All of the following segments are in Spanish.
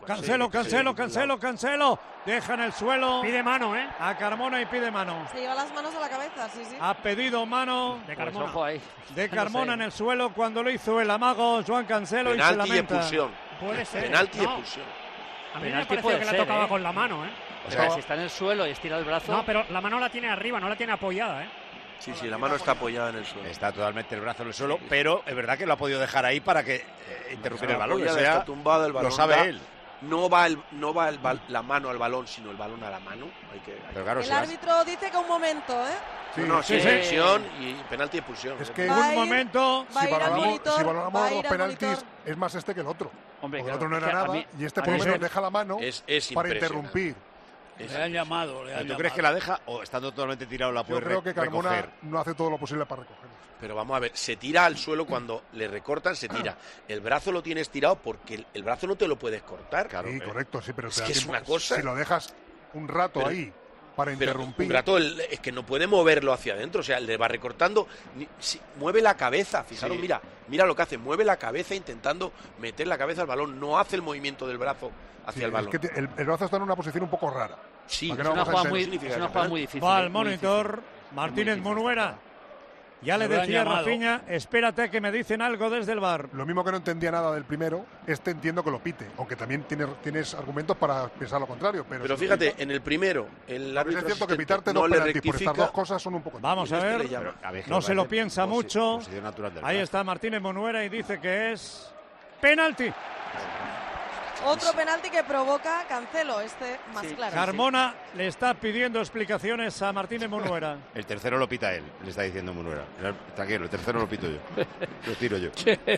Cancelo. Deja en el suelo. Pide mano, a Carmona y pide mano. Se lleva las manos a la cabeza, sí. Ha pedido mano de Carmona. Pues, de Carmona en el suelo cuando lo hizo el amago Joan Cancelo. Penalti y se lamenta. Y expulsión. Puede ser. Penalti y expulsión. A mí me pareció que la tocaba con la mano, O sea, si está en el suelo y estira el brazo... No, pero la mano la tiene arriba, no la tiene apoyada, Sí, la mano está apoyada en el suelo. Está totalmente el brazo en el suelo, pero es verdad que lo ha podido dejar ahí para que interrumpiera el balón. Está tumbado el balón. Lo sabe él. No va la mano al balón, sino el balón a la mano. Pero claro, el árbitro dice que un momento, Sí, expulsión y penalti y expulsión. Es que un momento... Si valoramos los penaltis, es más este que el otro. Hombre, el otro no era nada y este por lo menos deja la mano para interrumpir. Le han llamado. ¿Tú crees que la deja o estando totalmente tirado la puede recoger? Yo creo que Carmona no hace todo lo posible para recogerla. Pero vamos a ver, se tira al suelo cuando le recortan, se tira. El brazo lo tienes tirado porque el brazo no te lo puedes cortar. Claro, sí, correcto, sí, pero es que es una cosa. Si lo dejas un rato ahí para interrumpir. Un rato es que no puede moverlo hacia adentro, o sea, le va recortando, mueve la cabeza, fijaros, mira lo que hace, mueve la cabeza intentando meter la cabeza al balón, no hace el movimiento del brazo hacia el balón. Es que el brazo está en una posición un poco rara. Sí, es una jugada muy difícil. Va al monitor Martínez Munuera. Ya le decía Rafinha, espérate que me dicen algo desde el VAR. Lo mismo que no entendía nada del primero, entiendo que lo pite, aunque también tienes argumentos para pensar lo contrario. Pero fíjate, en el primero, el árbitro es cierto que pitarte dos penaltis por estas dos cosas son un poco... Vamos a ver, no se lo piensa mucho. Ahí está Martínez Munuera y dice que es penalti. Otro penalti que provoca Cancelo, más claro. Carmona le está pidiendo explicaciones a Martínez Munuera. El tercero lo pita él, le está diciendo Munuera. Tranquilo, el tercero lo pito yo. Lo tiro yo.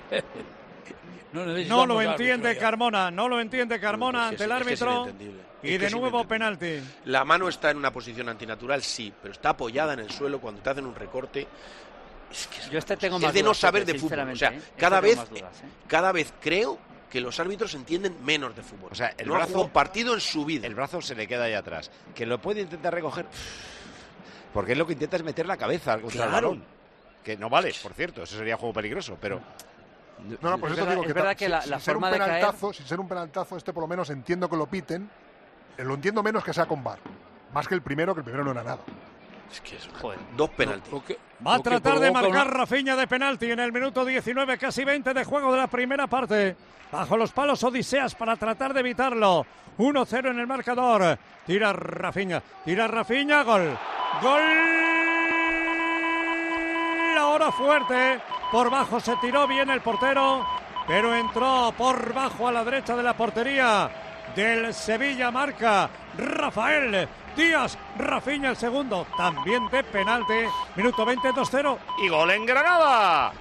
No lo entiende Carmona ante el árbitro. Y de nuevo penalti. La mano está en una posición antinatural, sí, pero está apoyada en el suelo cuando te hacen un recorte. Yo tengo más de no saber de fútbol. O sea, cada vez creo que los árbitros entienden menos de fútbol. O sea, el no brazo, ha jugado un partido en su vida. El brazo se le queda ahí atrás. Que lo puede intentar recoger, porque él lo que intenta es meter la cabeza contra el balón. Que no vale, por cierto, eso sería juego peligroso, pero... No, pues eso digo es verdad que la forma de caer... Sin ser un penaltazo, por lo menos entiendo que lo piten. Lo entiendo menos que sea con VAR. Más que el primero no era nada. Es que dos penaltis. Va a tratar de marcar Rafinha de penalti en el minuto 19, casi 20 de juego de la primera parte. Bajo los palos Odiseas para tratar de evitarlo. 1-0 en el marcador. Tira Rafinha, gol. ¡Gol! Ahora fuerte. Por bajo se tiró bien el portero, pero entró por bajo a la derecha de la portería del Sevilla. Marca Rafael Díaz. Rafinha el segundo, también de penalti. Minuto 20, 2-0. Y gol en Granada.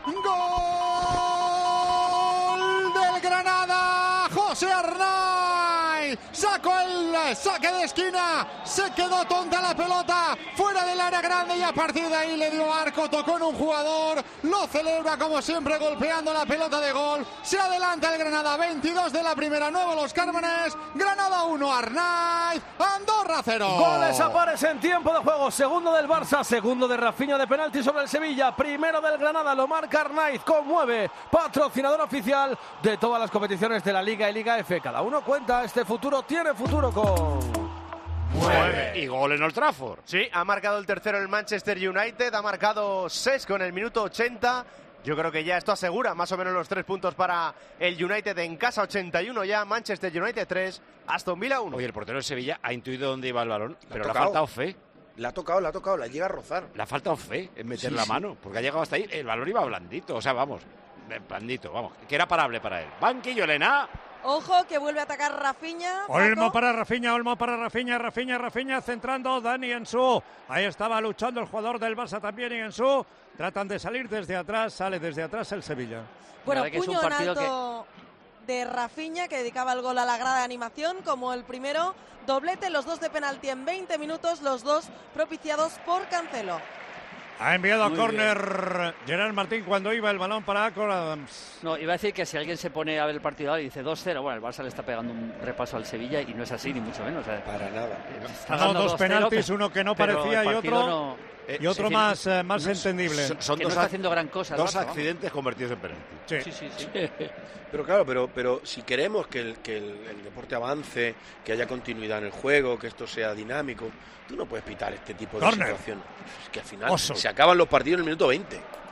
¡Gol del Granada! José Arnaiz sacó el saque de esquina, se quedó tonta la pelota fuera del área grande y a partir de ahí le dio arco, tocó en un jugador, lo celebra como siempre golpeando la pelota de gol. Se adelanta el Granada, 22 de la primera, nuevo Los Cármenes, Granada 1, Arnaiz, Andorra 0. Goles aparece en tiempo de juego, segundo del Barça, segundo de Rafinha de penalti sobre el Sevilla, primero del Granada, lo marca Arnaiz, conmueve, patrocinador oficial de todas las competiciones de la Liga y Liga F. Cada uno cuenta, este futuro tiene futuro con... 9. Y gol en Old Trafford. Sí, ha marcado el tercero el Manchester United, ha marcado Sesco en el minuto 80. Yo creo que ya esto asegura más o menos los 3 puntos para el United en casa. 81 ya, Manchester United 3, Aston Villa 1. Oye, el portero de Sevilla ha intuido dónde iba el balón, pero le ha tocado. faltado fe. La ha tocado, la llega a rozar. Le ha faltado fe en meter la mano, porque ha llegado hasta ahí. El balón iba blandito, o sea, blandito, que era parable para él. Banquillo, Elena. Ojo, que vuelve a atacar Rafinha. Olmo para Rafinha, centrando Dani Ensú. Ahí estaba luchando el jugador del Barça también y Ensú. Tratan de salir desde atrás, sale desde atrás el Sevilla. Bueno, puño en alto de Rafinha, que dedicaba el gol a la grada de animación, como el primero. Doblete, los dos de penalti en 20 minutos, los dos propiciados por Cancelo. Ha enviado a córner Gerard Martín cuando iba el balón para Acor Adams. No, iba a decir que si alguien se pone a ver el partido y dice 2-0, bueno, el Barça le está pegando un repaso al Sevilla y no es así, ni mucho menos. Para nada. No, dos penaltis, uno que no parecía y otro... y otro más entendible. Son que dos, no está haciendo gran cosa. Dos accidentes convertidos en penalti. Sí. Pero claro, pero si queremos que el deporte avance, que haya continuidad en el juego, que esto sea dinámico, tú no puedes pitar este tipo de situaciones. Es que al final se acaban los partidos en el minuto 20.